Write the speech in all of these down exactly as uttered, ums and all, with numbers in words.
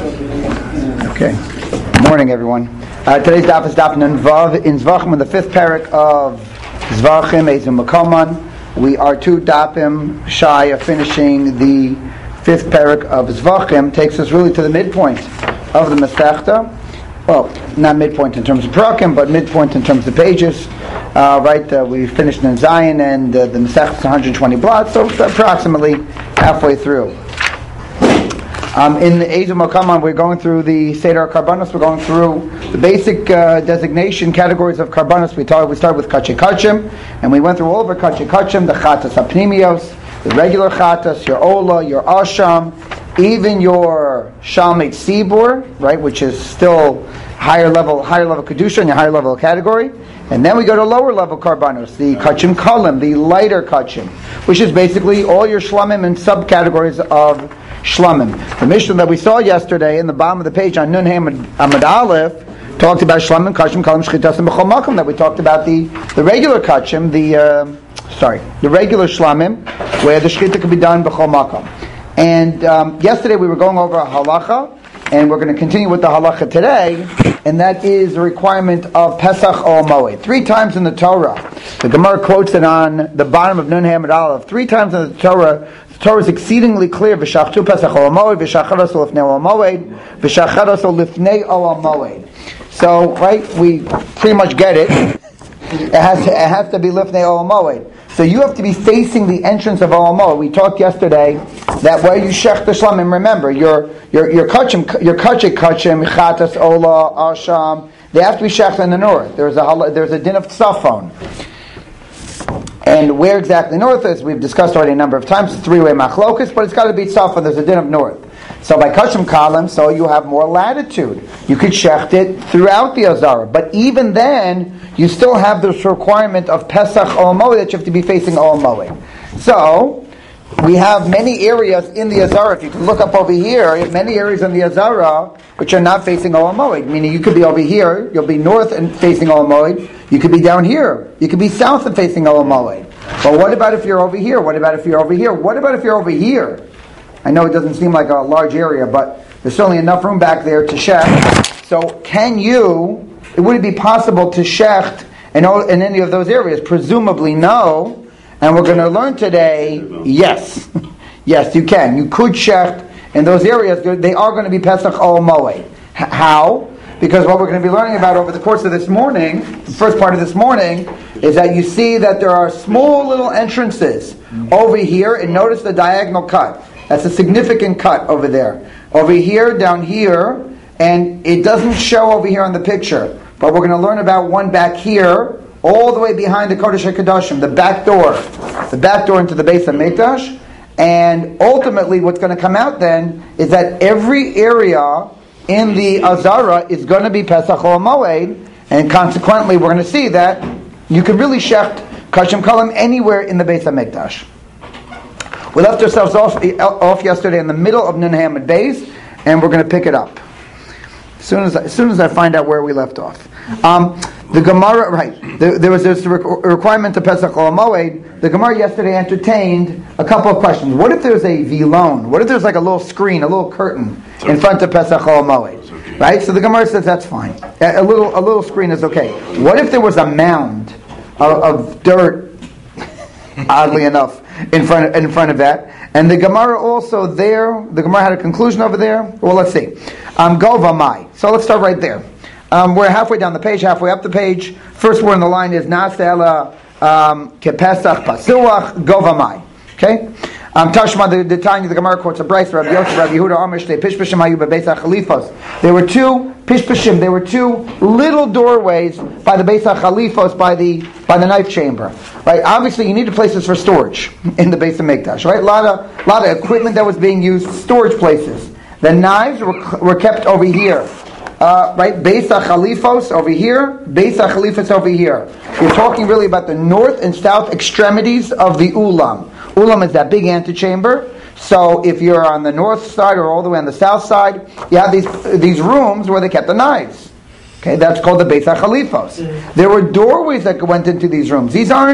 Okay. Good morning, everyone. Uh, today's daf is daf Nun Vav in Zvachim, in the fifth parak of Zvachim Ezim Makoman. We are two dafim shy of finishing the fifth parak of Zvachim. Takes us really to the midpoint of the Masechta. Well, not midpoint in terms of parakim, but midpoint in terms of pages. Uh, right, uh, we finished in Zion, and uh, the Masechta is one hundred twenty blots, so it's approximately halfway through. Um, in the Ezim Makoman, we're going through the Seder Karbanos. We're going through the basic uh, designation categories of Karbanos. We talk, we started with Kachei Kachim, and we went through all of our Kachei Kachim, the Chatas Apnimios, the regular Chatas, your Ola, your Asham, even your Shalmeit Sibur, right, which is still higher level, higher level Kedusha in your higher level category. And then we go to lower level Karbanos, the Kachim Kalim, the lighter Kachim, which is basically all your Shlamim and subcategories of Shlamim. The Mishnah that we saw yesterday in the bottom of the page on Nun Amud Aleph talked about Shlamim, Kachim, Kalim, Shchitas, and B'chol Makom. That we talked about the, the regular Kachim, the uh, sorry, the regular Shlamim, where the Shchita could be done B'chol Makom. And um, yesterday we were going over a halacha, and we're going to continue with the halacha today, and that is the requirement of Pesach Ol Moed. Three times in the Torah, the Gemara quotes it on the bottom of Nun Amud Aleph. Three times in the Torah, the Torah is exceedingly clear. V'shachtu Pesach Ol Moed, v'shacharasu lifnei Ol Moed, v'shacharasu lifnei Ol Moed. So, right, we pretty much get it. It has to, it has to be lifnei Ol Moed. So you have to be facing the entrance of Ol Moed. We talked yesterday that where you shech the shlamim, remember your your your kachim, your kachei kachim, chatas, ola, asham, they have to be shech in the north. There's a there's a din of tzafon, and where exactly north is we've discussed already a number of times. It's three-way machlokus, but it's got to be tzafon. There's a din of north. So by kachim kalim, so you have more latitude. You could shecht it throughout the Azara, but even then, you still have this requirement of Pesach Ol Moed that you have to be facing Ol Moed. So we have many areas in the Azara. If you can look up over here, many areas in the Azara which are not facing Ol Moed. Meaning you could be over here, you'll be north and facing Ol Moed. You could be down here. You could be south and facing Ol Moed. But what about if you're over here? What about if you're over here? What about if you're over here? I know it doesn't seem like a large area, but there's certainly enough room back there to shecht. So can you, it would it be possible to shecht in, all, in any of those areas? Presumably no. And we're going to learn today, yes. Yes, you can. You could shecht in those areas. They are going to be Pesach Ol Moed. How? Because what we're going to be learning about over the course of this morning, the first part of this morning, is that you see that there are small little entrances over here, and notice the diagonal cut. That's a significant cut over there. Over here, down here, and it doesn't show over here on the picture, but we're going to learn about one back here, all the way behind the Kodesh HaKadoshim, the back door, the back door into the Beis HaMikdash, and ultimately what's going to come out then is that every area in the Azara is going to be Pesach Ol Moed, and consequently we're going to see that you can really shecht Kachim Kalim anywhere in the Beis HaMikdash. We left ourselves off, off yesterday in the middle of Nun Hamid Beis, and we're going to pick it up as soon as as soon as I find out where we left off. Um, the Gemara, right? There, there was this requirement of Pesach Ol Moed. The Gemara yesterday entertained a couple of questions. What if there's a vilon? What if there's like a little screen, a little curtain in front of Pesach Ol Moed? Right? So the Gemara says that's fine. A, a little a little screen is okay. What if there was a mound of, of dirt? Oddly enough. In front of, in front of that, and the Gemara also there. The Gemara had a conclusion over there. Well, let's see. Um, Gova Mai. So let's start right there. Um, we're halfway down the page, halfway up the page. First word in the line is Nasela Kepesach Pasuach Gova Mai. Okay. Um, Tashma the the Tanya the Gemara quotes a Bryce Rabbi Yosef Rabbi Yehuda Amish they Pishpashim Hayu beBeis HaChalifos. There were two Pishpashim. There were two little doorways by the Beis HaChalifos, by the by the knife chamber. Right. Obviously, you needed places for storage in the Beis HaMikdash. Right. A lot of lot of equipment that was being used, storage places. The knives were were kept over here. Uh, right, Beis HaChalifos over here, Beis HaChalifos over here. We're talking really about the north and south extremities of the Ulam. Ulam is that big antechamber. So if you're on the north side or all the way on the south side, you have these these rooms where they kept the knives. Okay, that's called the Beis HaChalifos. There were doorways that went into these rooms. These aren't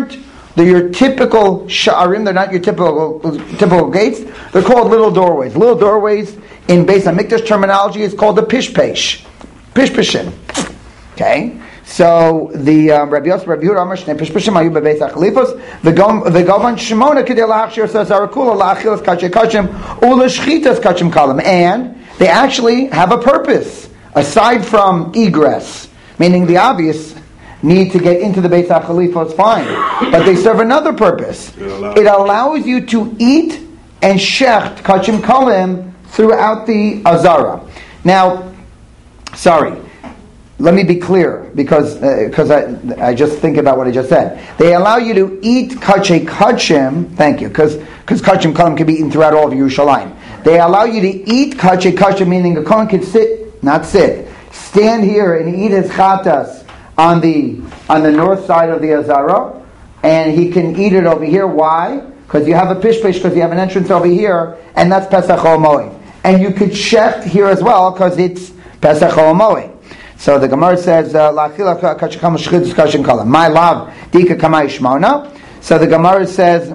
They're your typical sha'arim. They're not your typical typical gates. They're called little doorways. Little doorways in Beis HaMikdash terminology is called a pishpesh, pishpeshin. Okay. So the um, Rabbi Yosef, Rabbi Yehuda, Amar Shnei Pishpeshim Ayu Bebeis HaChalifos, the Govan Shimona Kedei Lahachshir says Arakula La'achilas Kachem Kachem U'Lashchitas Kachem Kalim, and they actually have a purpose aside from egress, meaning the obvious need to get into the Beis HaChalifos, fine, but they serve another purpose. It allows you to eat and shecht Kachem Kalim throughout the Azara. Now, sorry. Let me be clear, because because uh, I, I just think about what I just said. They allow you to eat kachay kachim, thank you, because because kachim kalim can be eaten throughout all of Yerushalayim. They allow you to eat kachay kachim, meaning a kohen can sit, not sit, stand here and eat his chatas on the on the north side of the Azara, and he can eat it over here. Why? Because you have a pishpesh, because you have an entrance over here, and that's Pesach Chol Moed. And you could shecht here as well, because it's Pesach Chol Moed. So the Gemara says, "La'achila kachikam shchidus kachim kala." My love, dika kamay shmona. So the Gemara says,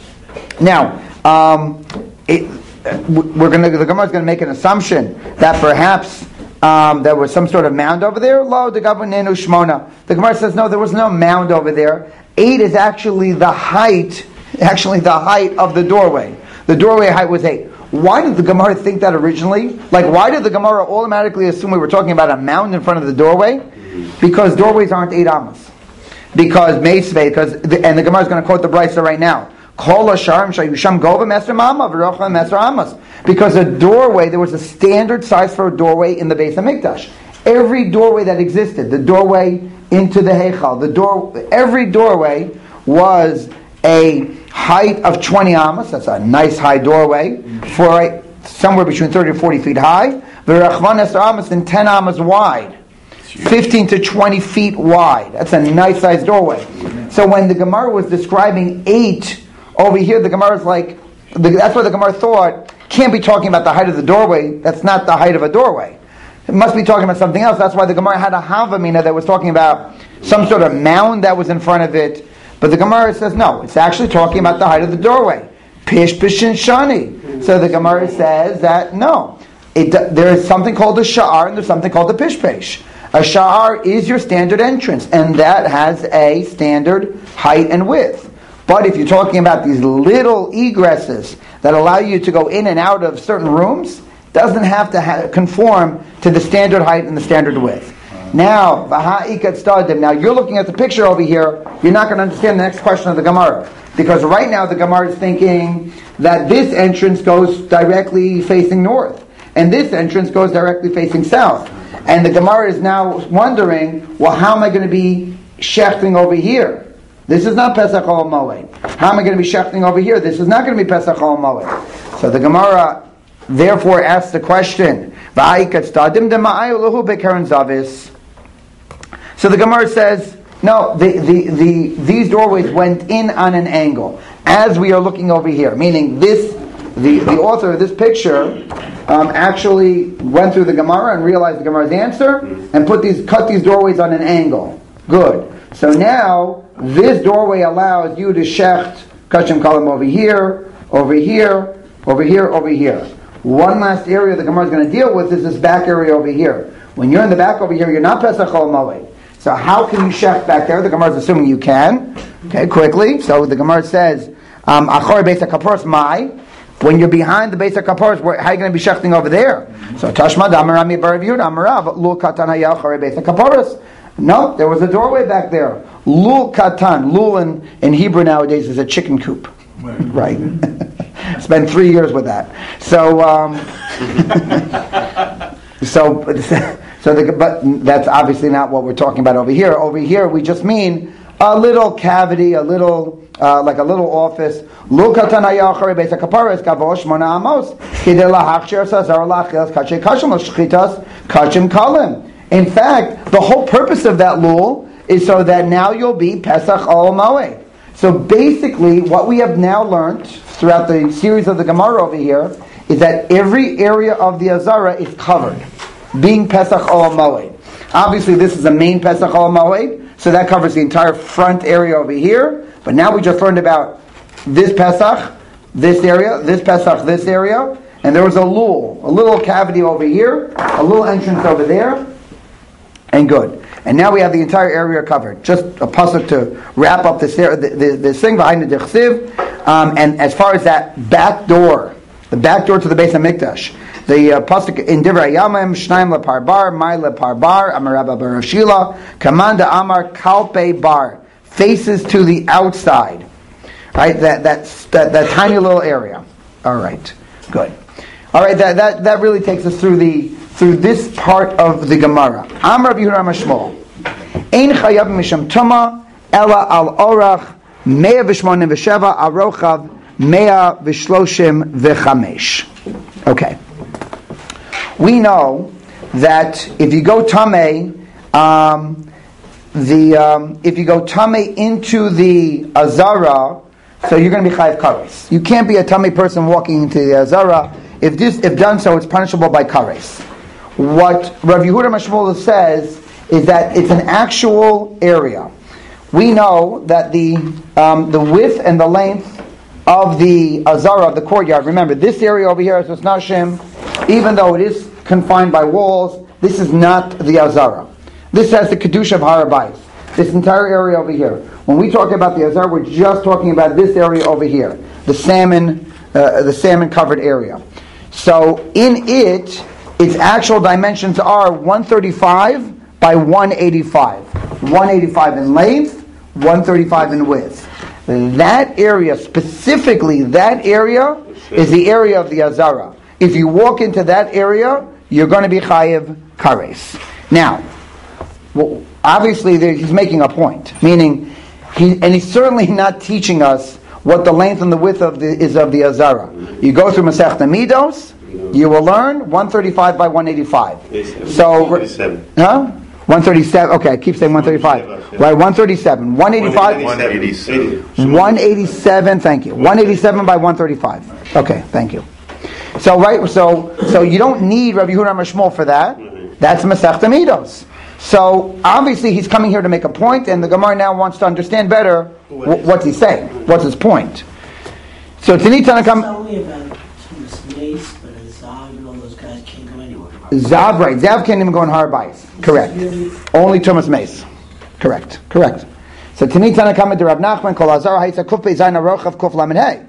now um, it, we're going to. The Gemara is going to make an assumption that perhaps um, there was some sort of mound over there. Lo the gavanenu shmona. The Gemara says, no, there was no mound over there. Eight is actually the height, actually the height of the doorway. The doorway height was eight. Why did the Gemara think that originally? Like, why did the Gemara automatically assume we were talking about a mound in front of the doorway? Because doorways aren't eight amas. Because Meisvei, because the, and the Gemara is going to quote the Brisa right now. Kol hasharim shayusham gova meser mama v'rocha meser amas. Because a doorway, there was a standard size for a doorway in the Beis HaMikdash. Every doorway that existed, the doorway into the Heichal, the door, every doorway was a height of twenty amas, that's a nice high doorway, for a, somewhere between thirty to forty feet high, v'rachvan esar amas, and ten amas wide, fifteen to twenty feet wide. That's a nice sized doorway. So when the Gemara was describing eight over here, the Gemara is like, the, that's what the Gemara thought, can't be talking about the height of the doorway, that's not the height of a doorway. It must be talking about something else. That's why the Gemara had a Havamina that was talking about some sort of mound that was in front of it. But the Gemara says, no, it's actually talking about the height of the doorway. Pish, pish, and shani. So the Gemara says that, no. It, there is something called a sha'ar and there's something called a pish, pish. A sha'ar is your standard entrance, and that has a standard height and width. But if you're talking about these little egresses that allow you to go in and out of certain rooms, doesn't have to ha- conform to the standard height and the standard width. Now, now you're looking at the picture over here, you're not going to understand the next question of the Gemara. Because right now the Gemara is thinking that this entrance goes directly facing north, and this entrance goes directly facing south. And the Gemara is now wondering, well, how am I going to be shechting over here? This is not Pesach Chol Moed. How am I going to be shechting over here? This is not going to be Pesach Chol Moed. So the Gemara therefore asks the question, so the Gemara says, no, the, the, the, these doorways went in on an angle, as we are looking over here. Meaning this, the, the author of this picture um, actually went through the Gemara and realized the Gemara's answer, and put these, cut these doorways on an angle. Good. So now, this doorway allows you to shecht kachim kalim over here, over here, over here, over here. One last area the Gemara is going to deal with is this back area over here. When you're in the back over here, you're not Pesach Chol Moed. So how can you shecht back there? The Gemara is assuming you can. Okay, quickly. So the Gemara says, um, Achor Beis HaKaporos Mai. When you're behind the Beis HaKaporos, how are you going to be shechting over there? So Tashma Damarami Bar Rav Yehuda Amarav Lul Katan Hayah Achor Beis HaKaporos. No, there was a doorway back there. Lul Katan. Lul in, in Hebrew nowadays is a chicken coop. Right. Spent three years with that. So, um, so, so the, but that's obviously not what we're talking about over here. Over here, we just mean a little cavity, a little, uh, like a little office. In fact, the whole purpose of that lul is so that now you'll be Pesach Ol Moed. So basically, what we have now learned throughout the series of the Gemara over here is that every area of the Azara is covered, being Pesach Ol Moed. Obviously, this is the main Pesach Ol Moed, so that covers the entire front area over here. But now we just learned about this Pesach, this area, this Pesach, this area, and there was a lul, a little cavity over here, a little entrance over there, and good. And now we have the entire area covered. Just a pasuk to wrap up this this, this thing behind the Dechsiv. Um, and as far as that back door, the back door to the Beis Hamikdash, the uh, pasuk in Divrei Yamim, Shnaim leParbar, Mai leParbar, Amar Rabba bar Shila, Kamanda Amar Kalpe Bar, faces to the outside. Right, that that that, that tiny little area. All right, good. All right, that, that, that really takes us through the through this part of the Gemara. Amar Rabbi Yehuda Mashmol, Ein chayav misham tuma ela al orach mea v'shmonim v'sheva al rochav mea v'shloshim v'chamesh. Okay, we know that if you go tamei, um, the um, if you go tamei into the azara, so you're going to be chayav kares. You can't be a tamei person walking into the azara. If this, if done so, it's punishable by kares. What Rav Yehuda Mashmol says is that it's an actual area. We know that the um, the width and the length of the azara of the courtyard. Remember, this area over here is Nashim. Even though it is confined by walls, this is not the azara. This has the kedusha of Har Habayis. This entire area over here. When we talk about the azara, we're just talking about this area over here, the salmon, uh, the salmon-covered area. So in it, its actual dimensions are one thirty-five by one eighty-five. one eighty-five in length, one thirty-five in width. That area, specifically that area, is the area of the azara. If you walk into that area, you're going to be chayiv kares. Now, well, obviously he's making a point, meaning, he, and he's certainly not teaching us what the length and the width of the, is of the azara. You go through Masechta Midos, you will learn one thirty-five by one eighty-five. So, huh? one thirty-seven. Okay, I keep saying one thirty-five. Right, one thirty-seven. one eighty-five. one eighty-seven. one eighty-seven. Thank you. one eighty-seven by one thirty-five. Okay, thank you. So, right, so so you don't need Rabbi Yehuda Mashmol for that. That's Masechta Midos. So obviously he's coming here to make a point, and the Gemara now wants to understand better w- what's he saying. What's his point? So Tani Tanakam. It's only about Thomas Mace, but Zav and all those guys can't go anywhere. Zav, right? Zav can't even go in Har Habayis. Correct. Really only Thomas Mace. Correct. Correct. So Tani Tanakam to Rav Nachman Kol Azar Haitza Kuf Bezayin Arochav Kuf Lamed Hey.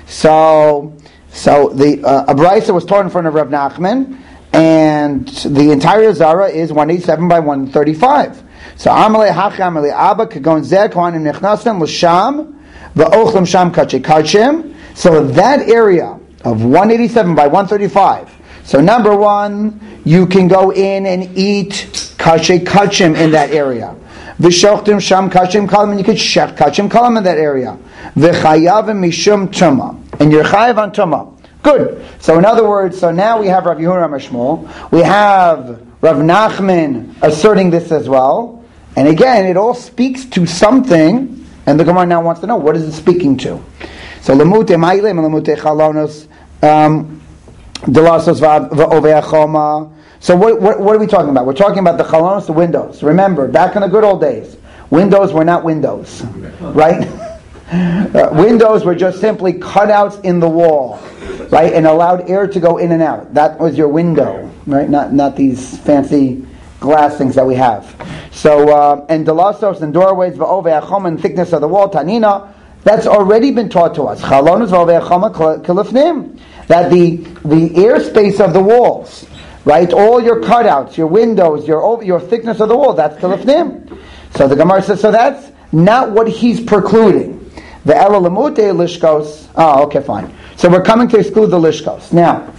So so the uh, Abraisa was taught in front of Rav Nachman. And the entire Zara is one eighty-seven by one thirty-five. So Amalei Hachi Amalei Abba Kagon Zeh Kohanim Nechnasem L'Sham V'Ochlam Sham Kachei Kachim. So that area of one eighty-seven by one thirty-five. So number one, you can go in and eat Kachei Kachim in that area. V'Shochtim Sham Kachim Kalam, and you could shech Kachim Kalam in that area. V'Chayavim Mishum Tuma, and you're chayav on Tuma. Good. So in other words, so now we have Rav Yehuda Mashmol, we have Rav Nachman asserting this as well, and again, it all speaks to something, and the Gemara now wants to know, what is it speaking to? So Lemute Mailim and Lemute Chalonos um Delasos V'Oveachoma. So what, what what are we talking about? We're talking about the Chalonos, the windows. Remember, back in the good old days, windows were not windows, right? Uh, windows were just simply cutouts in the wall, right, and allowed air to go in and out. That was your window, right? Not not these fancy glass things that we have. So uh, and delasos and doorways, v'oveachom, and thickness of the wall, tanina. That's already been taught to us. Chalonos v'oveachom kilifnim. That the the airspace of the walls, right? All your cutouts, your windows, your your thickness of the wall. That's kilifnim. So the Gemara says, so that's not what he's precluding. The Ela Lamute Lishkos. Oh, okay, fine. So we're coming to exclude the Lishkos. Now,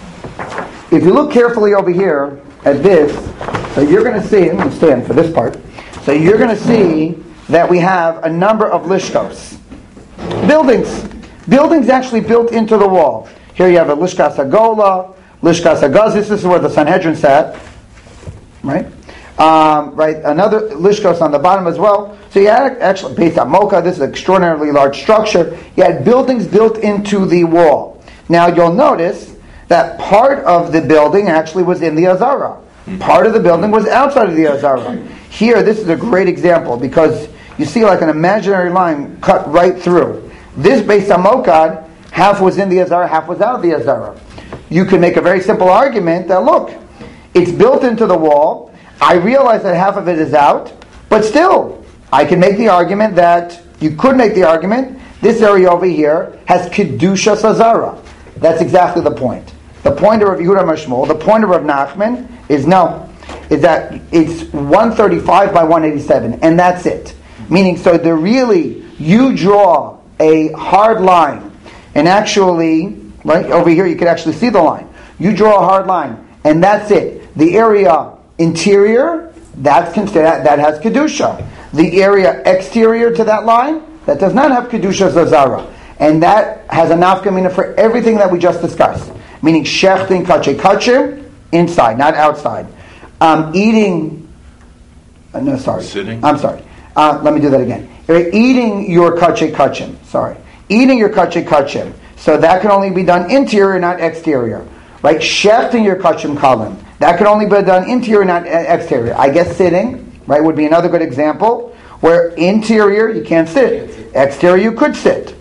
if you look carefully over here at this, so you're going to see, I'm going to stand for this part, so you're going to see that we have a number of Lishkos. Buildings. Buildings actually built into the wall. Here you have a Lishkas Hagola, Lishkas Hagaz. This is where the Sanhedrin sat, right? Um, right, another lishkos on the bottom as well. So you had actually Beit Amoka. This is an extraordinarily large structure. You had buildings built into the wall. Now you'll notice that part of the building actually was in the Azara. Part of the building was outside of the Azara. here, this is a great example because you see like an imaginary line cut right through. This Beis Hamokad, half was in the Azara, half was out of the Azara. You can make a very simple argument that, look, it's built into the wall. I realize that half of it is out, but still, I can make the argument that, you could make the argument, this area over here has Kedushas Azara. That's exactly the point. The point of Rav Yehuda Mashmul, the point of Rav Nachman is no, is that it's one thirty-five by one eighty-seven, and that's it. Meaning, so they're really, you draw a hard line, and actually, right over here you can actually see the line. You draw a hard line, and that's it. The area interior, that's considered, that has Kedusha. The area exterior to that line, that does not have Kedusha Zazara. And that has a nafkamina for everything that we just discussed. Meaning shechting kache kache, inside, not outside. Um, eating, uh, no sorry. Sitting? I'm sorry. Uh, let me do that again. Eating your kache kachim, sorry. Eating your kache kachim. So that can only be done interior, not exterior. Right? Shechting your kachim kalim. That can only be done interior, not exterior. I guess sitting, right, would be another good example. Where interior, you can't sit. Exterior, you could sit.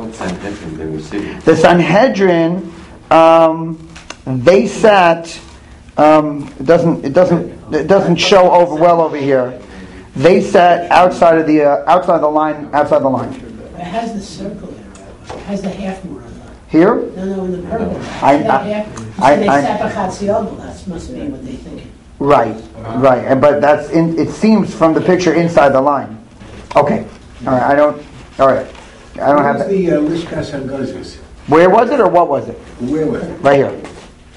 The Sanhedrin, um, they sat. Um, it doesn't. It doesn't. It doesn't show over well over here. They sat outside of the uh, outside the line. Outside the line. It has the circle there. It has the half moon on that. Here? No, no, in the purple. I, That I, half moon. So I, they I, sat b'chatziogel. That must be what they think. right, right. And but that's in. It seems from the picture inside the line. Okay. All right. I don't. All right. I don't have that. the uh, Lishkas HaGozis? Where was it, or what was it? Where was it? Right here.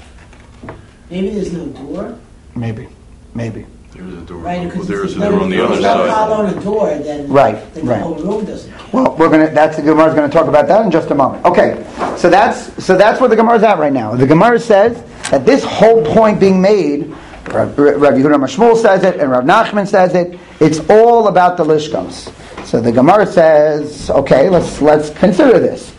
Maybe there's no door. Maybe. Maybe. There's a door. Right, Well, because there's if a door on the other If you follow side. on a door, then, Right, then right. the whole room doesn't count. Well, we're gonna. That's the Gemara is going to talk about that in just a moment. Okay, so that's so that's where the Gemara is at right now. The Gemara says that this whole point being made, Rav Yehuda Mashmul says it, and Rav Nachman says it. It's all about the lishkos. So the Gemara says, okay, let's let's consider this.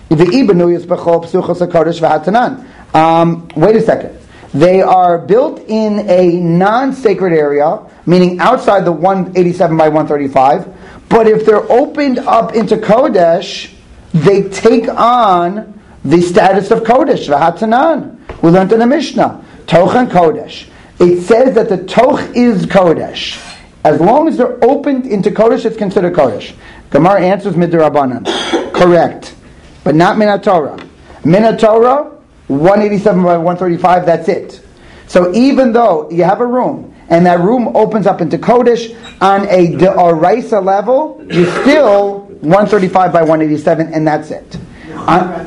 Um, wait a second. They are built in a non-sacred area, meaning outside the one eighty-seven by one thirty-five. But if they're opened up into Kodesh, they take on the status of Kodesh. V'hatanan. We learned in the Mishnah. Toch and Kodesh. It says that the Toch is Kodesh. As long as they're opened into Kodesh, it's considered Kodesh. Gemara answers Midrabanan. Correct. But not Minat Torah. Minat Torah, one eighty-seven by one thirty-five, that's it. So even though you have a room, and that room opens up into Kodesh, on a D'oraisa level, you're still one thirty-five by one eighty-seven, and that's it. On,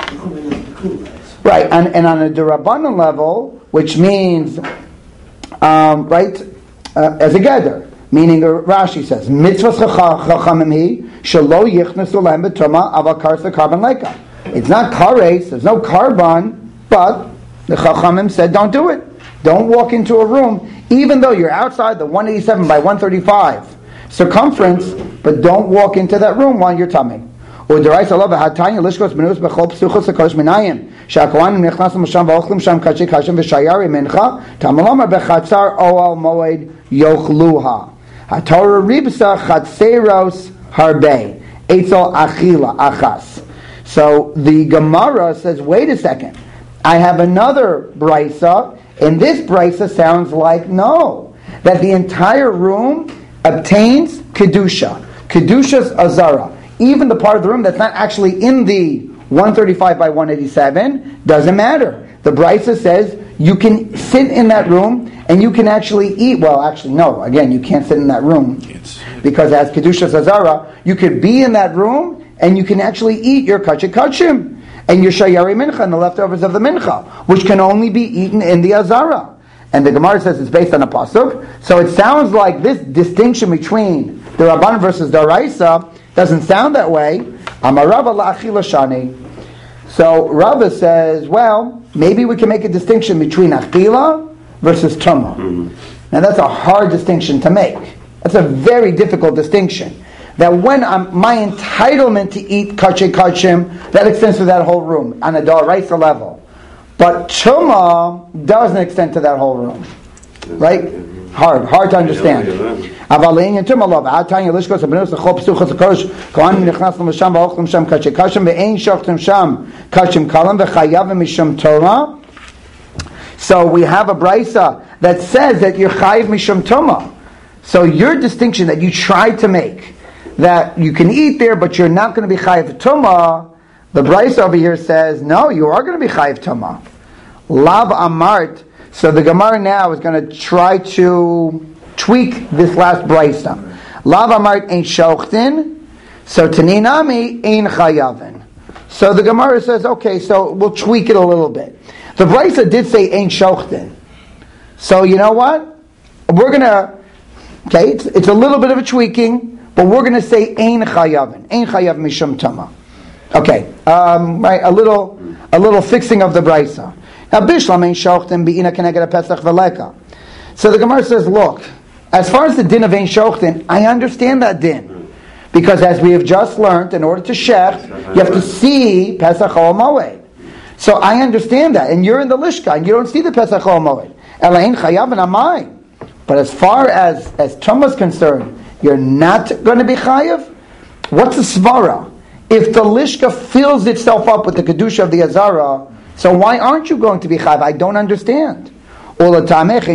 right, and, and on a D'Rabbanan level, which means, um, right, uh, as a gather, meaning uh, Rashi says, Mitzvahs chachamim hi, shelo yichnesu lehem b'tuma aval karsa carbon leka. It's not kares, there's no carbon, but the chachamim said don't do it. Don't walk into a room, even though you're outside the one eighty-seven by one thirty-five circumference, but don't walk into that room while you're tummy. Or deraisa lo v'hatanya lishkos benus b'chol psuchos hakodesh minayim she'akohanim nechnasim l'sham v'ochlim sham kachei kashim v'shayari mincha tamaloma b'chatzar oal moed yochluha haTorah ribsa chatzeros harbe etzel achila achas. So the Gemara says, wait a second, I have another brisa, and this brisa sounds like no, that the entire room obtains kedusha, kedusha's azara. Even the part of the room that's not actually in the one thirty-five by one eighty-seven doesn't matter. The brisa says you can sit in that room and you can actually eat. Well, actually, no. Again, you can't sit in that room because as kedusha's azara, you could be in that room and you can actually eat your kachik kachim and your shayari mincha and the leftovers of the mincha, which can only be eaten in the azara. And the Gemara says it's based on a pasuk. So it sounds like this distinction between the Rabban versus the Raisa doesn't sound that way. Amarava la'achila shani. So Rava says, well, maybe we can make a distinction between achila versus tumah. Mm-hmm. Now that's a hard distinction to make. That's a very difficult distinction. That when I'm, my entitlement to eat kachei kachim, that extends to that whole room on a d'oraisa level. But tumah doesn't extend to that whole room. Right? Hard, hard to understand. אבל in terms of עד תניא לשכוס הבנוס לכל פסוחס הקודש כהנים נכנסנו לשם ואוכלים שם קדשי קשם ואין שוחטים שם קדשים קלם וחייבים משום Torah. So we have a brisa that says that you're chayiv mishum toma. So your distinction that you tried to make, that you can eat there but you're not going to be chayiv toma, the brisa over here says no, you are going to be chayiv toma. Lav amart. So the Gemara now is going to try to tweak this last brisa. Lav amart ein shochtin, so taninami ein chayavin. So the Gemara says, okay, so we'll tweak it a little bit. The brisa did say ein shochtin. So you know what? We're going to, okay, it's, it's a little bit of a tweaking, but we're going to say ein chayavin, ein chayav mishum tama. Okay, um, right, a little, a little fixing of the brisa. Now, bishlam ein shochtin be'ina keneged pesach v'leka. So the Gemara says, look, as far as the din of ein shochtin, I understand that din. Because as we have just learned, in order to shecht, you have to see Pesach Chol Moed. So I understand that. And you're in the Lishka, and you don't see the Pesach Chol Moed. Elain chayav and amai. But as far as, as Tumah is concerned, you're not going to be chayav? What's the svara? If the Lishka fills itself up with the Kedusha of the Azara, so why aren't you going to be chayav? I don't understand. So the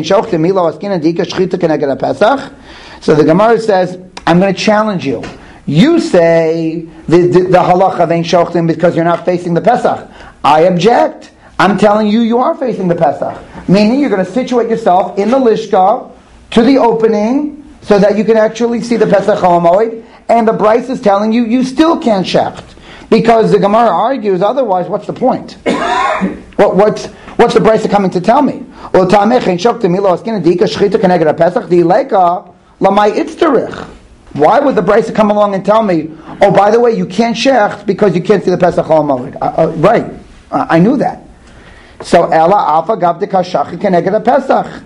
Gemara says, I'm going to challenge you. You say the, the, the halacha of ein shochtim because you're not facing the Pesach. I object. I'm telling you, you are facing the Pesach. Meaning you're going to situate yourself in the Lishka to the opening so that you can actually see the Pesach Chol Moed. And the Bryce is telling you, you still can't shecht. Because the Gemara argues, otherwise, what's the point? what, what's, what's the Bryce coming to tell me? Why would the Brisa come along and tell me, oh, by the way, you can't shecht because you can't see the Pesach Chol Moed? Uh, uh, right, uh, I knew that. So Ella Alpha Gabdika Shachi Keneged Pesach.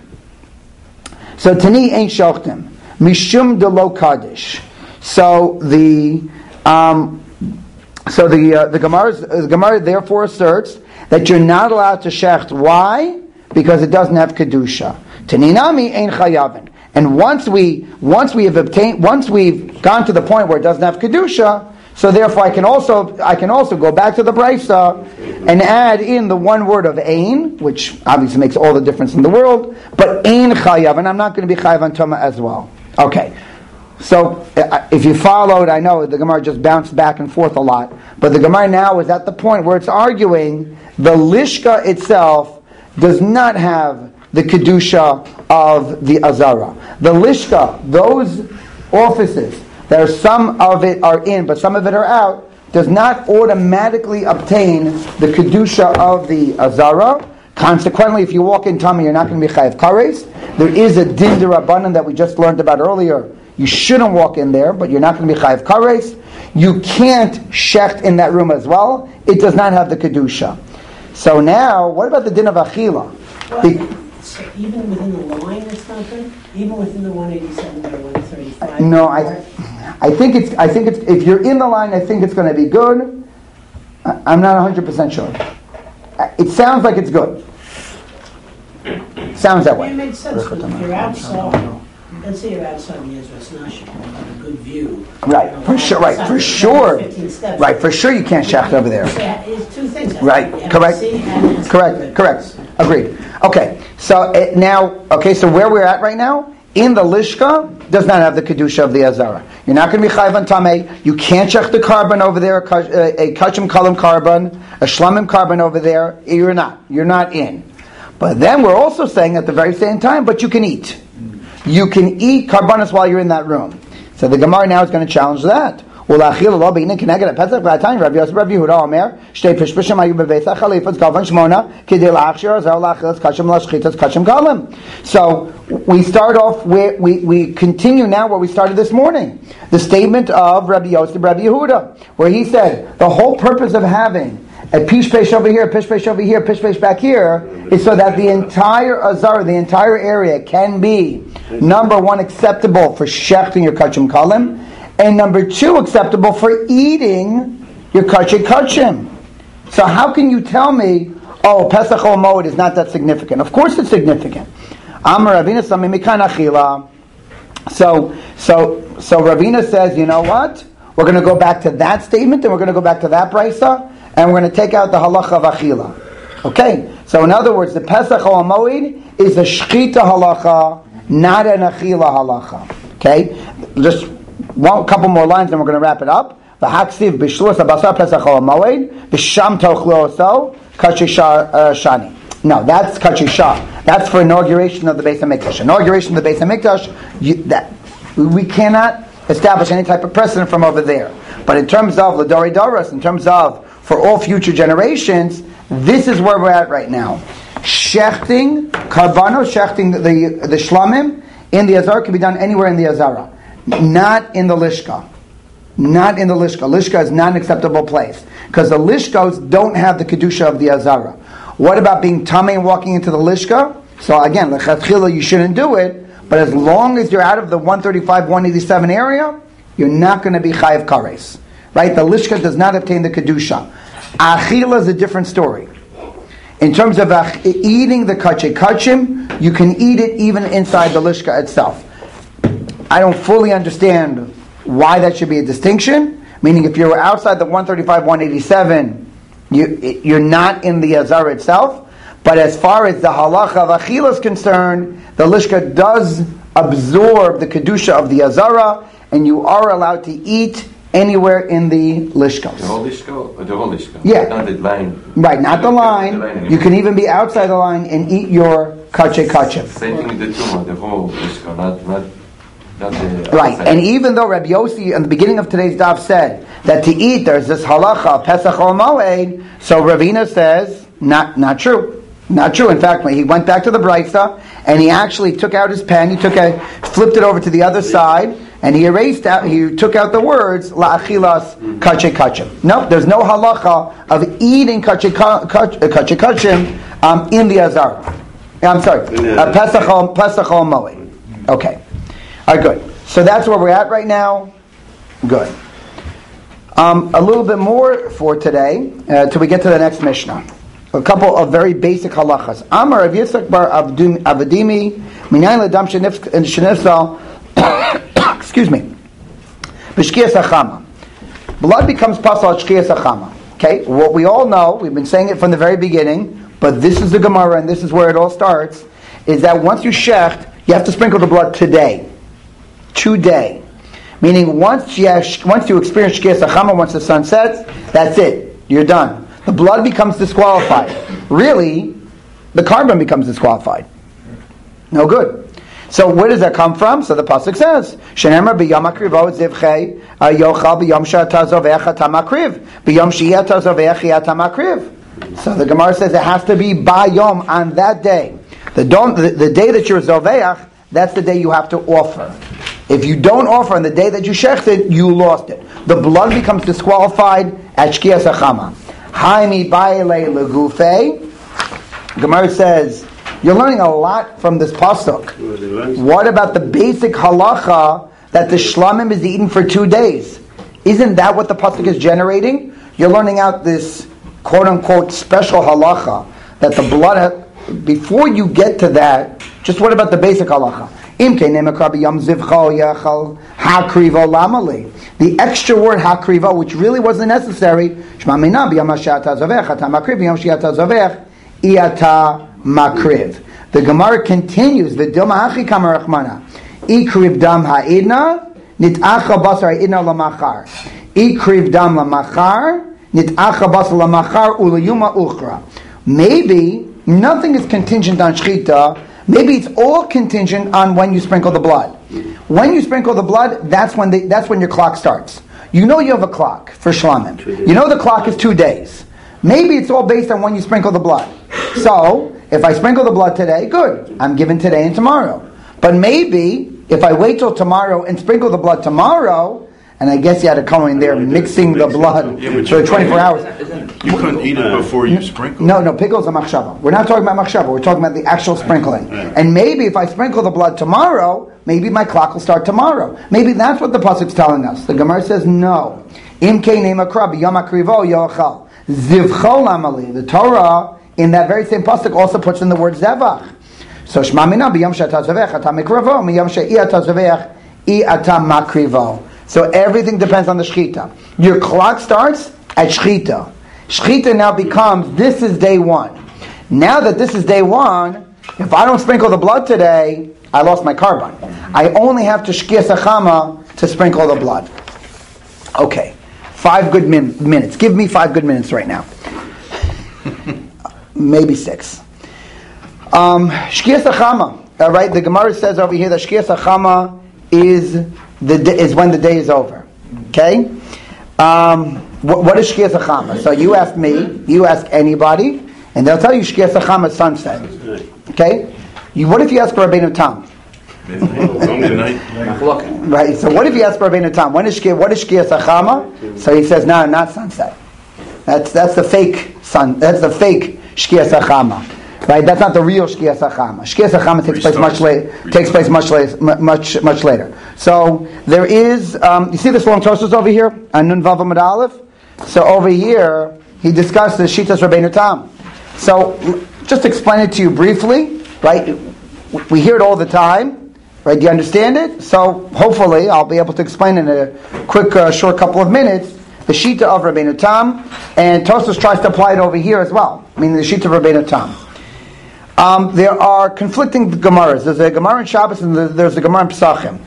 So Tani ain't shochtim mishum de lo kaddish. So the um, so the uh, the Gemara the Gemara therefore asserts that you're not allowed to shecht. Why? Because it doesn't have kedusha. Tani nami ain't chayavin. And once we once we have obtained once we've gone to the point where it doesn't have kedusha, so therefore I can also I can also go back to the brisa and add in the one word of ein, which obviously makes all the difference in the world, but ein chayav, and I'm not going to be chayav on tuma as well. Okay, so if you followed, I know the Gemara just bounced back and forth a lot, but the Gemara now is at the point where it's arguing the lishka itself does not have the kedusha of the azara. The lishka, those offices, there are some of it are in, but some of it are out, does not automatically obtain the kedusha of the azara. Consequently, if you walk in tummy, you're not going to be chayav kares. There is a din d'rabbanan that we just learned about earlier. You shouldn't walk in there, but you're not going to be chayav kares. You can't shecht in that room as well. It does not have the kedusha. So now, what about the din of achila? Well, the, so even within the line, it's not good. Even within the one eighty-seven or one thirty-five. No, I, I think it's. I think it's. If you're in the line, I think it's going to be good. I'm not one hundred percent sure. It sounds like it's good. Sounds that way. It makes sense. If you're outside, let's say you're outside the Ezra's Nashim, you have a good view. Right, for sure. Right, for sure. Right, for sure. You can't shecht over there. It's two things. Right, correct. Correct, correct. Agreed. Okay, so it now, okay, so where we're at right now, in the Lishka, does not have the Kedusha of the Azara. You're not going to be Chayv on Tameh. You can't check the carbon over there, a Kachim Kalam carbon, a Shlamim carbon over there. You're not. You're not in. But then we're also saying at the very same time, but you can eat. You can eat carbonas while you're in that room. So the Gemara now is going to challenge that. So now, okay, so we start off where we, we continue now where we started this morning. The statement of Rabbi Yosef, Rabbi Yehuda, where he said the whole purpose of having a pishpesh over here, a pishpesh over here, a pishpesh back here, is so that the entire azar, the entire area, can be number one acceptable for shechting your kachim kalim, and number two acceptable for eating your kachim kachim. So how can you tell me, oh, Pesach Ol Moed is not that significant? Of course it's significant. Amar Ravina Sami Mikan Achila. So, so, so Ravina says, you know what? We're going to go back to that statement, and we're going to go back to that brisa, and we're going to take out the halacha of achila. Okay? So, in other words, the Pesach or Moed is a shchita halacha, not an achila halacha. Okay? Just one couple more lines, and we're going to wrap it up. V'haksiv b'shluas abasar Pesach or Moed b'sham tochlo oso kachi shani. No, that's kachi shah. That's for inauguration of the Beis HaMikdash. Inauguration of the Beis HaMikdash, you, that we cannot establish any type of precedent from over there. But in terms of Ladori Doros, in terms of for all future generations, this is where we're at right now. Shechting, Karbano, shechting the, the, the Shlamim in the Azara can be done anywhere in the Azara. Not in the Lishka. Not in the Lishka. Lishka is not an acceptable place. Because the Lishkos don't have the Kedusha of the Azara. What about being Tamei and walking into the Lishka? So again, L'chatchila, you shouldn't do it. But as long as you're out of the one thirty-five, one eighty-seven area, you're not going to be chayav kares. Right? The lishka does not obtain the kedusha. Achila is a different story. In terms of ach- eating the kache kachim, you can eat it even inside the lishka itself. I don't fully understand why that should be a distinction. Meaning, if you're outside the one thirty-five, one eighty-seven, you, you're not in the azara itself. But as far as the halacha of achila is concerned, the lishka does absorb the kedusha of the azara, and you are allowed to eat anywhere in the lishkos. The whole lishka, or the whole lishka? Yeah. Not the line. Right, not the line. The line you can even be outside the line and eat your kache kachim. Same thing with the tumah, the whole lishka, not not not the Right, outside. and even though Rabbi Yossi in the beginning of today's daf said that to eat there's this halacha Pesach or Moed, so Ravina says not not true. Not true. In fact, he went back to the Brisa and he actually took out his pen. He took a, flipped it over to the other side, and he erased out. He took out the words la'achilas kache kachim. No, there's no halacha of eating kache kache kachim um, in the azara. I'm sorry, uh, Pesach or Pesach or Moed. Okay, all right, good. So that's where we're at right now. Good. Um, a little bit more for today uh, till we get to the next Mishnah. A couple of very basic halachas. Amar Rav Yitzchak bar Avadimi, Minayin ledam shenifsal, excuse me, b'shkiyas hachama. Blood becomes pasal at shkiyas hachama. Okay, what we all know, we've been saying it from the very beginning, but this is the Gemara and this is where it all starts, is that once you shecht, you have to sprinkle the blood today. Today. Meaning once you, have, once you experience shkiyas hachama, once the sun sets, that's it. You're done. The blood becomes disqualified. Really, the carbon becomes disqualified. No good. So where does that come from? So the pasuk says, "Shenemar b'yom akrivo zivchei yochal b'yom she'ata zovech ata makriv b'yom she'ata zovech ata makriv." So the Gemara says it has to be bayom on that day. The, don't, the, the day that you're zoveach, that's the day you have to offer. If you don't offer on the day that you shechted, you lost it. The blood becomes disqualified at shkiyas hachama. Haimi baile legufe. Gemara says, you're learning a lot from this pasuk. What about the basic halacha that the shlamim is eaten for two days? Isn't that what the pasuk is generating? You're learning out this quote-unquote special halacha that the blood, ha- before you get to that, just what about the basic halacha? The extra word hakrivo, which really wasn't necessary, the Gemara continues, ikriv dam ha'idna, nit'acha basar ha'idna lamachar. Ikriv dam lamachar, nit'acha basar lamachar ulayuma uchra. Maybe nothing is contingent on shchita. Maybe it's all contingent on when you sprinkle the blood. When you sprinkle the blood, that's when the, that's when your clock starts. You know you have a clock for shlamim. You know the clock is two days. Maybe it's all based on when you sprinkle the blood. So, if I sprinkle the blood today, good. I'm given today and tomorrow. But maybe, if I wait till tomorrow and sprinkle the blood tomorrow, and I guess you had to come in there mixing the blood Yeah, but for you twenty-four hours. You couldn't eat it before you sprinkle. No, no, pickles are machshava. We're not talking about machshava. We're talking about the actual sprinkling. And maybe if I sprinkle the blood tomorrow, maybe my clock will start tomorrow. Maybe that's what the pasuk's telling us. The Gemara says no. Im keinei makra b'yom akrivo yochal zivchol amali. The Torah in that very same pasuk also puts in the word zevach. So Shema Mina b'yom she'ata zavech ata mikrivo, miyom she'ata zavech I ata makrivo. So everything depends on the shechita. Your clock starts at shechita. Shechita now becomes, this is day one. Now that this is day one, if I don't sprinkle the blood today, I lost my carbon. I only have to shkia sachama to sprinkle the blood. Okay, five good min- minutes. Give me five good minutes right now. Maybe six. Um, shkia sachama. All right, the Gemara says over here that shkia sachama is the is when the day is over. Okay. Um, what, what is shkia sachama? So you ask me, you ask anybody, and they'll tell you shkia sachama is sunset. Okay. You, what if you ask Rabbeinu Tam? Right. So what if you ask Rabbeinu Tam? When is shkia? What is shkia sachama? So he says, no, not sunset. That's that's the fake sun. That's the fake shkia sachama. Right, that's not the real shkia sachama. Shkia sachama takes place much later. Takes place much later. Much much later. So there is. Um, you see this long Tosfos over here on Nun Vav Amud Aleph. So over here he discusses Shitas Rabbeinu Tam. So just explain it to you briefly. Right, we hear it all the time. Right, do you understand it? So hopefully I'll be able to explain in a quick, uh, short couple of minutes the Shita of Rabbeinu Tam, and Tosfos tries to apply it over here as well. Meaning the Shita of Rabbeinu Tam. Um, there are conflicting Gemaras. There's a Gemara in Shabbos and there's a Gemara in Pesachim.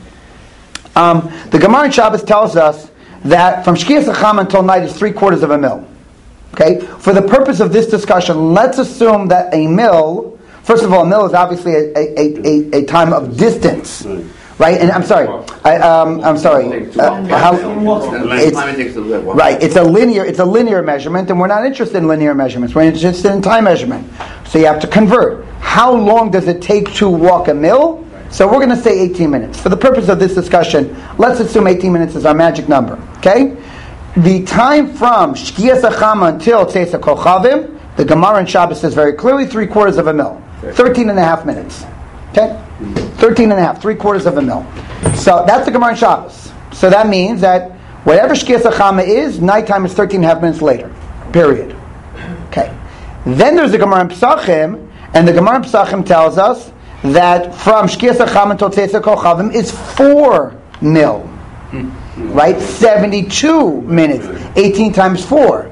Um, the Gemara in Shabbos tells us that from Shkia Sachama until night is three quarters of a mil. Okay? For the purpose of this discussion, let's assume that a mil, first of all, a mil is obviously a, a, a, a time of distance. Right? And I'm sorry. I, um, I'm sorry. Uh, how, it's, right. It's a linear. It's a linear measurement, and we're not interested in linear measurements. We're interested in time measurement. So you have to convert. How long does it take to walk a mil? So we're going to say eighteen minutes for the purpose of this discussion. Let's assume eighteen minutes is our magic number. Okay. The time from Shkia Sachama until Tzeis Kochavim, the Gemara in Shabbos says very clearly three quarters of a mil, thirteen and a half minutes. Okay. thirteen and a half, three quarters of a mil. So that's the Gemara in Shabbos. So that means that whatever Shkia Sachama is, nighttime is thirteen and a half minutes later. Period. Okay. Then there's the Gemara in Pesachim, and the Gemara in Pesachim tells us that from Shkia Sachama until Tzeis Kochavim is four mil. Right? seventy-two minutes. eighteen times four.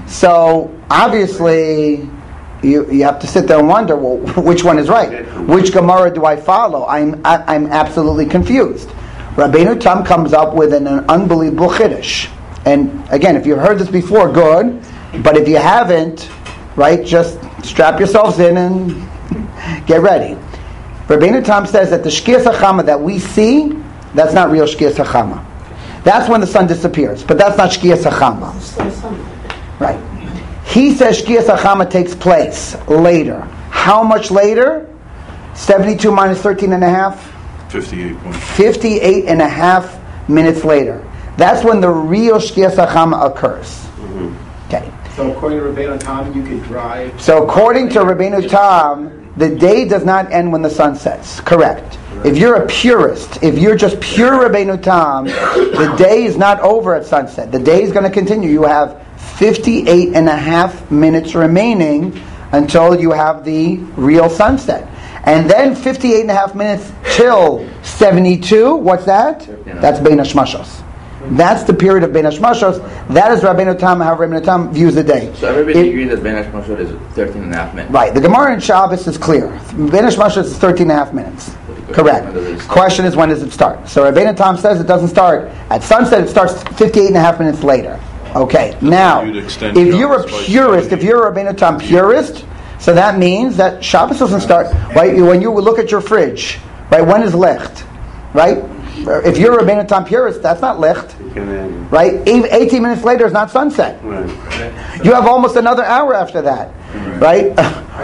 So obviously You, you have to sit there and wonder, well, which one is right? Which Gemara do I follow? I'm I, I'm absolutely confused. Rabbeinu Tam comes up with an, an unbelievable chiddush. And again, if you've heard this before, good. But if you haven't, right, just strap yourselves in and get ready. Rabbeinu Tam says that the Shkia Sachama that we see, that's not real Shkia Sachama. That's when the sun disappears. But that's not Shkia Sachama. Right. He says Shkia Sachama takes place later. How much later? seventy-two minus thirteen and a half? fifty-eight. fifty-eight and a half minutes later. That's when the real Shkia Sachama occurs. Mm-hmm. Okay. So according to Rabbeinu Tam, you could drive... So according to Rabbeinu Tam, the day does not end when the sun sets. Correct. If you're a purist, if you're just pure Rabbeinu Tam, the day is not over at sunset. The day is going to continue. You have fifty-eight and a half minutes remaining until you have the real sunset. And then fifty-eight and a half minutes till seventy-two. What's that? That's Bein Hashmashos. That's the period of Bein Hashmashos. That is Rabbeinu Tam, how Rabbeinu Tam views the day. So everybody agrees that Bein Hashmashos is thirteen and a half minutes. Right. The Gemara in Shabbos is clear. Bein Hashmashos is thirteen and a half minutes. Correct. Question is, when does it start? So Rabbeinu Tam says it doesn't start at sunset. It starts fifty-eight and a half minutes later. Okay. Now, if you're a purist, if you're a Rabbeinu Tam purist, so that means that Shabbos doesn't start, right? When you look at your fridge, right? When is Licht? Right? If you're a Rabbeinu Tam purist, that's not Licht. Right? eighteen minutes later is not sunset. You have almost another hour after that. Right?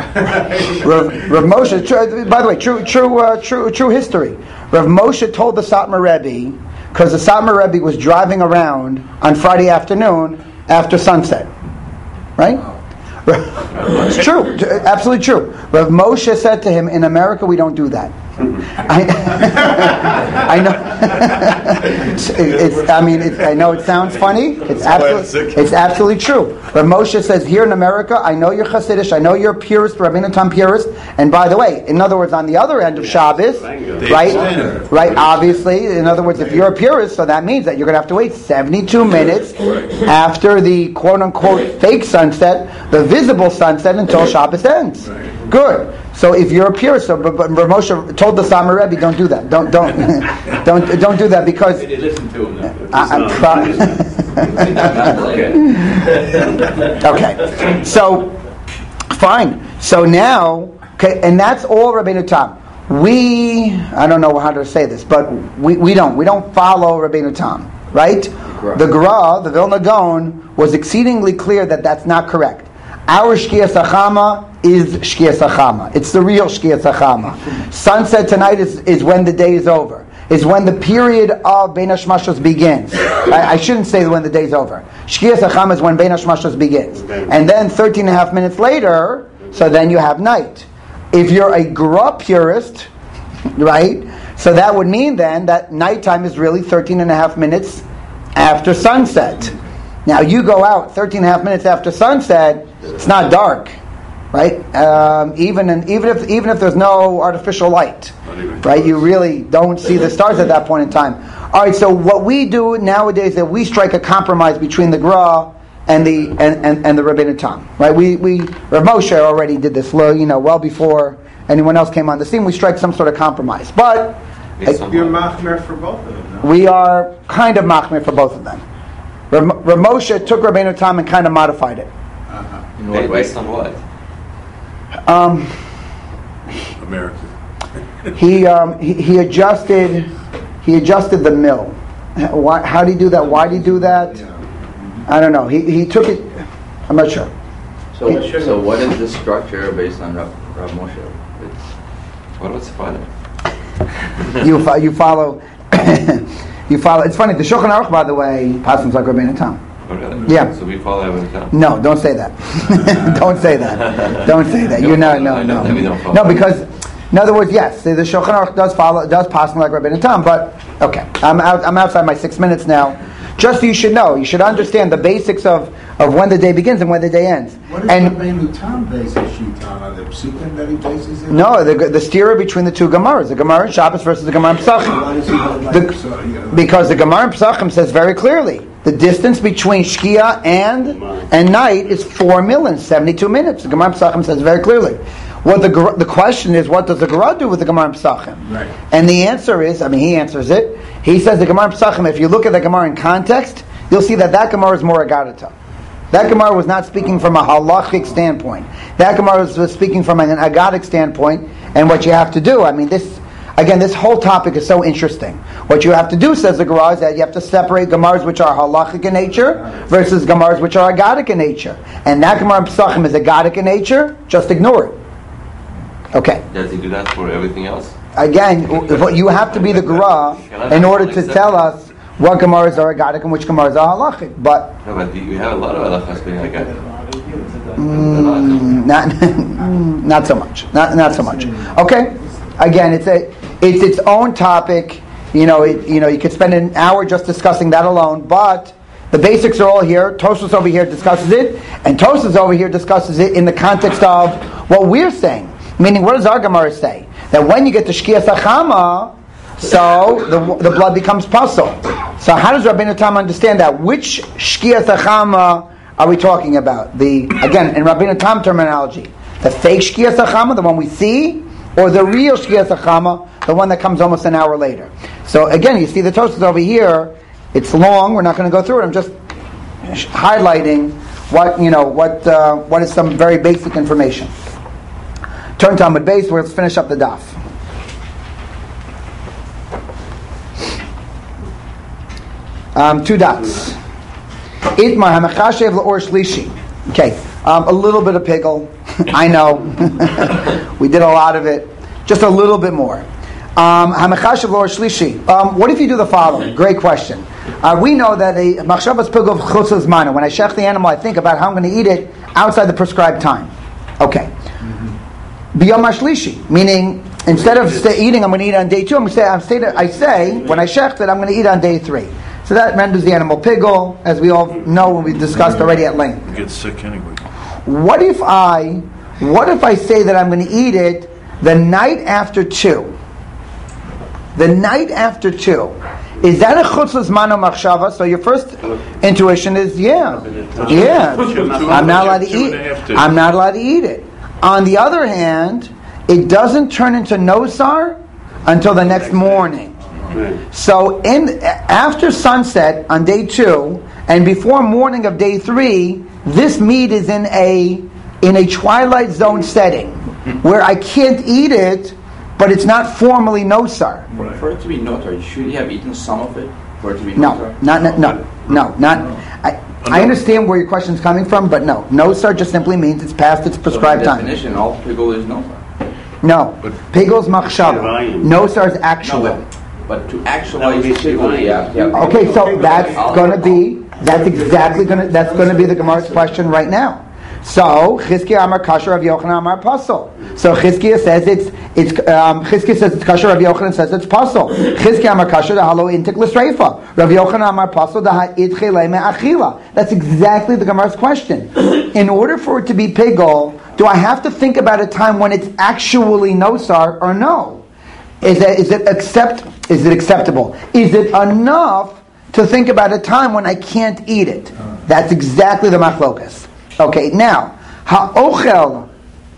Rav, Rav Moshe, true, by the way, true true, uh, true, true history. Rav Moshe told the Satmar Rebbe, because the Satmar Rebbe was driving around on Friday afternoon after sunset. Right? It's true. Absolutely true. Rav Moshe said to him, in America we don't do that. I, I know. it's, it's, I mean, it's, I know it sounds funny. It's absolutely, it's absolutely true. But Moshe says here in America, I know you're Hasidish, I know you're a purist, Rabbeinu Tam purist. And by the way, in other words, on the other end of Shabbos, right, right, obviously, in other words, if you're a purist, so that means that you're going to have to wait seventy-two minutes after the quote-unquote fake sunset, the visible sunset, until Shabbos ends. Good. So if you're a purist, so but, but Moshe told the Samar Rebbe, don't do that. Don't don't don't don't do that because. They listen to him. I, I'm pro- okay. So fine. So now, okay, and that's all Rabbeinu Tam. We, I don't know how to say this, but we, we don't we don't follow Rabbeinu Tam, right? The Gra, the Vilna Gaon, was exceedingly clear that that's not correct. Our Shkia Sachama is Shkia Sachama. It's the real Shkia Sachama. Sunset tonight is, is when the day is over. Is when the period of Bein Hashmashos begins. I, I shouldn't say when the day is over. Shkia Sachama is when Bein Hashmashos begins. And then thirteen and a half minutes later, so then you have night. If you're a Gra purist, right, so that would mean then that nighttime is really thirteen and a half minutes after sunset. Now you go out thirteen and a half minutes after sunset, it's not dark, right? Um, even in, even if even if there's no artificial light, right? You really don't see the stars at that point in time. All right. So what we do nowadays is that we strike a compromise between the Gra and the and, and, and the Rabbeinu Tam, right? We we Rav Moshe already did this, you know, well before anyone else came on the scene. We strike some sort of compromise, but you're machmer for both of them. No? We are kind of machmer for both of them. Rav Moshe took Rabbeinu Tam and kind of modified it. Uh-huh. In what way? Based on what? Um, America. he, um, he he adjusted he adjusted the mill. Why, how did he do that? Why did he do that? I don't know. He he took it. I'm not sure. So he, so what is the structure based on Rav, Rav Moshe? It's, what was Father? you fo- you follow. You follow. It's funny. The Shulchan Aruch, by the way, passes like Rabbeinu Tam. Oh, really? Yeah. So we follow Rabbeinu Tam. No, don't say that. Don't say that. Don't say that. You know, no, no, no. No, because in other words, yes, the Shulchan Aruch does follow, does pass like Rabbeinu Tam, but okay, I'm out. I'm outside my six minutes now. Just so you should know, you should understand the basics of, of when the day begins and when the day ends. What is and Rabbeinu Tam bases sheet on? Are the psukim that he bases it? No, the the stira between the two Gemaras, the Gemara in Shabbos versus the Gemara in Pesachim. Why does he hold like The- so, you know, Because the Gemara in Pesachim says very clearly the distance between Shkia and and night is four milin, seventy-two minutes. The Gemara in Pesachim says very clearly. What the Ger- the question is, what does the Gemara do with the Gemara in Pesachim? Right. And the answer is, I mean, he answers it. He says the Gemara in Pesachim. If you look at the Gemara in context, you'll see that that Gemara is more agadata. That Gemara was not speaking from a halachic standpoint. That Gemara was, was speaking from an agadic standpoint. And what you have to do, I mean, this again, this whole topic is so interesting. What you have to do, says the Gemara, is that you have to separate Gemaras which are halachic in nature versus Gemaras which are agadic in nature. And that Gemara in Pesachim is agadic in nature. Just ignore it. Okay. Does he do that for everything else? Again, you have to be the Gemara in order to tell us what Gemaras are agadic and which Gemaras are halachic. But No, but we have a lot of halachas being like that. mm, not not so much. Not not so much. Okay. Again, it's a it's its own topic. You know, it, you know, you could spend an hour just discussing that alone. But the basics are all here. Tosfos over here discusses it, and Tosfos over here discusses it in the context of what we're saying. Meaning, what does our Gemara say? That when you get to Shkia Sachama, so the the blood becomes puzzle. So how does Rabbeinu Tam understand that? Which Shkia Sachama are we talking about? The again in Rabbeinu Tam terminology, the fake Shkia Sachama, the one we see, or the real Shkia Sachama, the one that comes almost an hour later. So again, you see the Tosfos over here. It's long. We're not going to go through it. I'm just highlighting what you know. What uh, what is some very basic information. Turn to Amud Beis, where let's finish up the daf. Um, two dots. Itmar hamachashev laor shlishi. Okay, um, a little bit of pickle. I know. We did a lot of it. Just a little bit more. Hamachashev laor shlishi. Um, what if you do the following? Great question. Uh, we know that a machshavas pigov chutz zmana. When I shech the animal, I think about how I'm going to eat it outside the prescribed time. Okay. Biyom hashlishi, meaning Instead of stay eating, I'm going to eat on day two. I'm going to say, I'm say, I say when I shech that I'm going to eat on day three. So that renders the animal pigul, as we all know when we discussed already at length. You get sick anyway. What if I, what if I say that I'm going to eat it the night after two? The night after two. Is that a chutzlas mano machshava? So your first intuition is, yeah, yeah. I'm not allowed to eat. I'm not allowed to eat it. On the other hand, it doesn't turn into nosar until the next morning. So in after sunset on day two and before morning of day three, this meat is in a in a twilight zone setting where I can't eat it, but it's not formally nosar. For it to be nosar, should he have eaten some of it for it to be No, nosar? not, not no, no, not. I, I understand where your question is coming from, but no, nosar just simply means it's past its prescribed so by time. definition, all pigul is nosar. No, pigul's machshava. Nosar is actual. No, but, but to actualize pigul, yeah, yeah. Okay, so that's going to be that's exactly going to that's going to be the Gemara's question right now. So Chizkiah Amar Kasher Rav Yochanan Amar Pasol. So Chizkiah says it's it's um, Chizkiah says it's Kasher. Rav Yochanan says it's Pasol. Chizkiah Amar Kasher the Halo Intik L'Sreifa. Rav Yochanan Amar Pasol the Ha'idche Leime Achila. That's exactly the Gemara's question. In order for it to be pigul, do I have to think about a time when it's actually nosar or no? Is it is it accept is it acceptable? Is it enough to think about a time when I can't eat it? That's exactly the machlokas. Okay, now ha'ochel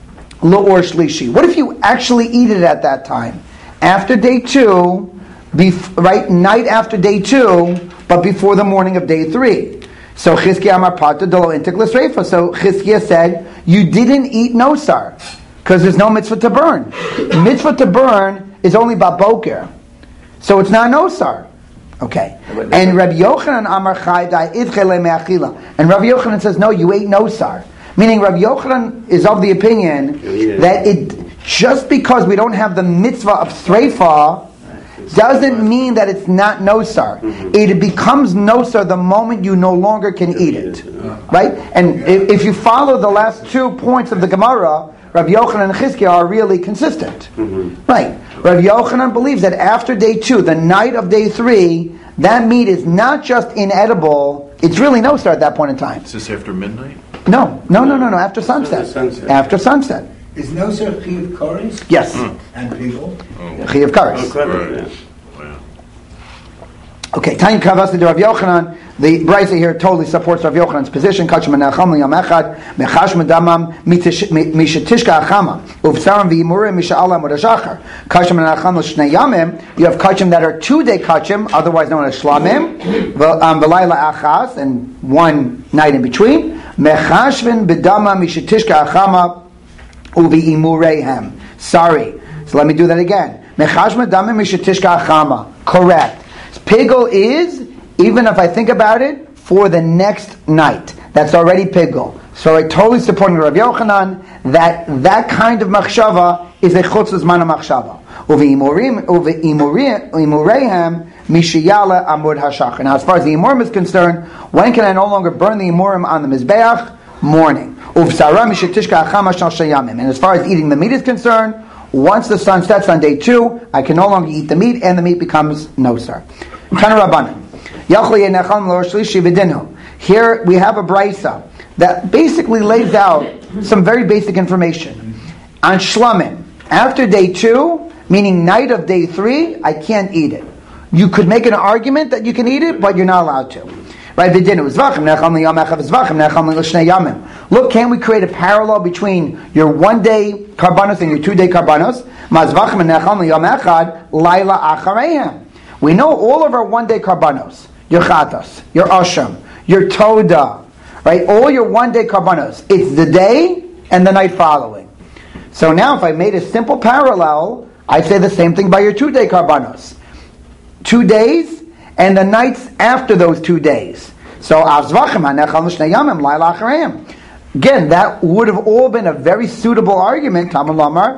lo'or shlishi. What if you actually eat it at that time, after day two, bef- right night after day two, but before the morning of day three? So Chizkiah Amar Pata Dolo Intik L'Sreifa. So Chizkiah said you didn't eat nosar because there's no mitzvah to burn. Mitzvah to burn is only baboker, so it's not nosar. Okay, and Rabbi Yochanan Amar Chai Dai Idchele Me'achila, and Rabbi Yochanan says no, you ate nosar. Meaning Rabbi Yochanan is of the opinion that it just because we don't have the mitzvah of Sreifa doesn't mean that it's not nosar. Mm-hmm. It becomes nosar the moment you no longer can eat it, right? And if, if you follow the last two points of the Gemara, Rabbi Yochanan and Chizkiah are really consistent, mm-hmm. right? Rabbi Yochanan believes that after day two, the night of day three, that meat is not just inedible; it's really nosar at that point in time. Is this after midnight? No, no, no, no, no. After sunset. sunset. After sunset. Is nosar chiyuv kares? Yes. Mm. And pigul? Chiyuv kares. Right. Okay, Tanya Kavas to Rav Yochanan. The Brisa here totally supports Rav Yochanan's position. Kachim menacham liyam echad mechash medamam mishetishka achama uvtzaram v'imurim misha'ala mudashachar. Kachim menacham l'shnei yamim. You have kachim that are two-day kachim, otherwise known as shlamim, v'layla achas, and one night in between. Mechashvin bedama mishetishka achama uvi'imureihem. Sorry, so let me do that again. Mechash medamam mishetishka achama. Correct. Pigul is, even if I think about it, for the next night. That's already pigul. So I totally support Rav Yochanan that that kind of machshava is a chutzlas mana machshava. Uve'imureihem mishiyala amud hashachar. Now, as far as the imurim is concerned, when can I no longer burn the imurim on the mizbeach? Morning. Uvsara mishetishka achama shal shayamim. And as far as eating the meat is concerned, once the sun sets on day two, I can no longer eat the meat, and the meat becomes nosar. Here we have a brisa that basically lays out some very basic information. On shlamim, after day two, meaning night of day three, I can't eat it. You could make an argument that you can eat it, but you're not allowed to. Right? Look, can we create a parallel between your one day karbanos and your two day karbanos? We know all of our one day karbanos, your chatas, your asham, your toda, right? All your one day karbanos. It's the day and the night following. So now if I made a simple parallel, I'd say the same thing by your two day karbanos. Two days and the nights after those two days. So again, that would have all been a very suitable argument. Yom.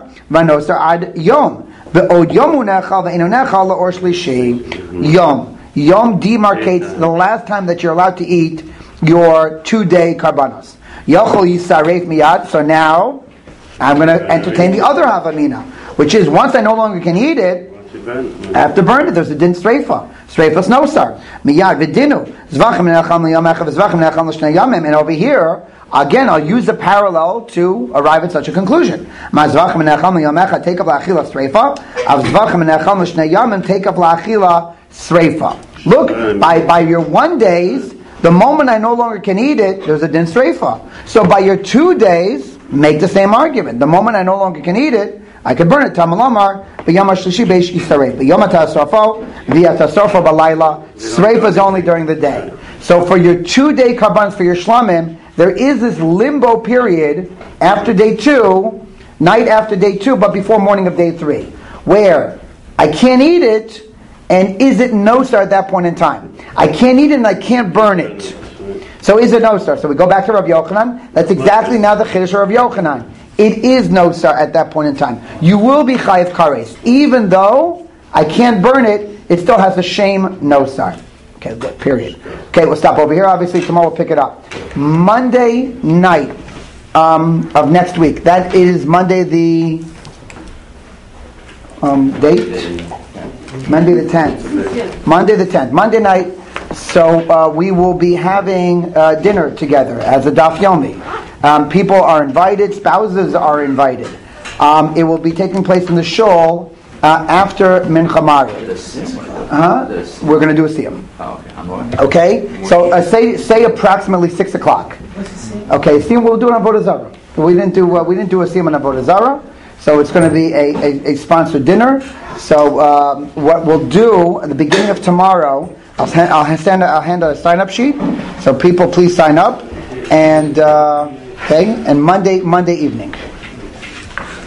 Yom demarcates the last time that you're allowed to eat your two-day karbanos. So now I'm going to entertain the other havamina. which is once I no longer can eat it, I have to burn it. There's a din streifa. Streifas no star. Miyad v'dinu. Zvachim ne'acham l'yamecha v'zvachim ne'acham l'shnei yamim. And over here, again, I'll use the parallel to arrive at such a conclusion. Ma zvachim ne'acham l'yamecha take up la'achila streifa. Av zvachim ne'acham l'shnei yamim take up la'achila streifa. Look, by, by your one days, the moment I no longer can eat it, there's a din streifa. So by your two days, make the same argument. The moment I no longer can eat it, I can burn it. Tamalamar, b'yom ha'shlishi b'eish yisaref. B'yom ha'tasrafo, v'yatasrafo b'layla. Sreifa is only during the day. So for your two-day karbanos, for your shlamim, there is this limbo period after day two, night after day two, but before morning of day three, where I can't eat it, and is it no-star at that point in time? I can't eat it and I can't burn it. So is it no-star? So we go back to Rav Yochanan. That's exactly now the chiddush of Rav Yochanan. It is no-star at that point in time. You will be chayiv kares. Even though I can't burn it, it still has a shame no-star. Okay, good, period. Okay, we'll stop over here. Obviously, tomorrow we'll pick it up. Monday night um, of next week. That is Monday the um, date? Monday the tenth. Monday the tenth. Monday night. So uh, we will be having uh, dinner together as a Daf Yomi. Um, people are invited. Spouses are invited. Um, it will be taking place in the shul uh, after Mincha Mariv. Uh-huh. We're going to do a siyum. Oh, okay. I'm going. Okay. So uh, say say approximately six o'clock. Okay. Siyum. We'll do it on Avodah Zarah. We didn't do uh, we didn't do a siyum on Avodah Zarah. So it's going to be a, a, a sponsored dinner. So um, what we'll do at the beginning of tomorrow, I'll, hand, I'll, send, I'll hand a sign-up sheet. So people, please sign up. And uh, okay, and Monday Monday evening.